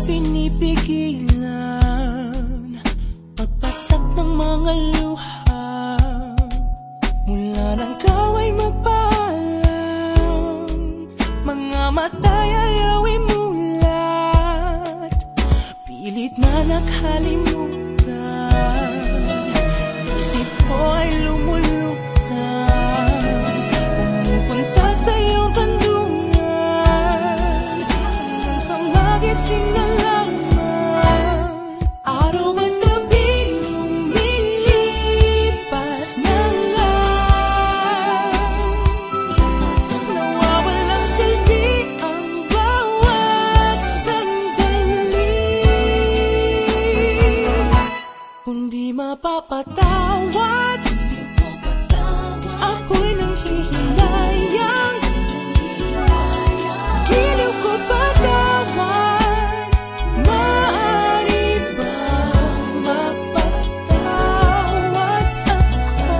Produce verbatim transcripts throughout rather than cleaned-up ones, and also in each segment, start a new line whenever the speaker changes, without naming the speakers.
pinipigilan pagpatak ng mga luha mula nang ikaw ay magpaalam. Mga mata'y ayaw imulat, pilit na nakalimutan. Isip ko ay lumulutan, pumupunta sa iyong kandungan, hanggang sa magising na lamang. Araw at gabi lumilipas na lang, nawawalang silbi ang bawat sandali. Kung di mapapatawad, ako'y nanghihinayang. Giliw ko patawad, maaari bang mapatawad ako?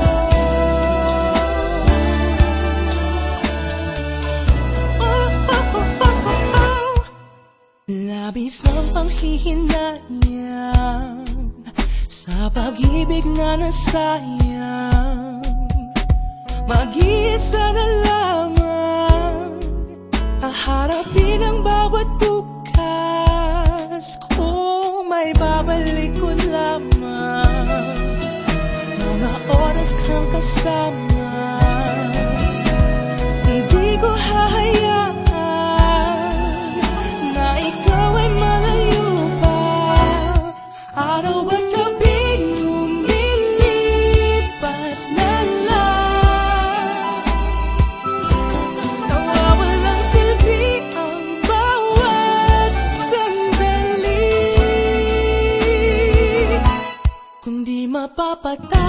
Oh, oh, oh, oh, oh, oh. Labis ng panghihinayang sa pag-ibig na nasayang. Mag-iisa na lamang, haharapin ang bawat bukas. Kung may babalik ko lamang, mga oras kang kasama, hindi ko hahayaan na ikaw ay malayo pa. Araw at gabi lumilipas na lang, nawawalang silbi ang bawat sandali. Kung di mapapatawad,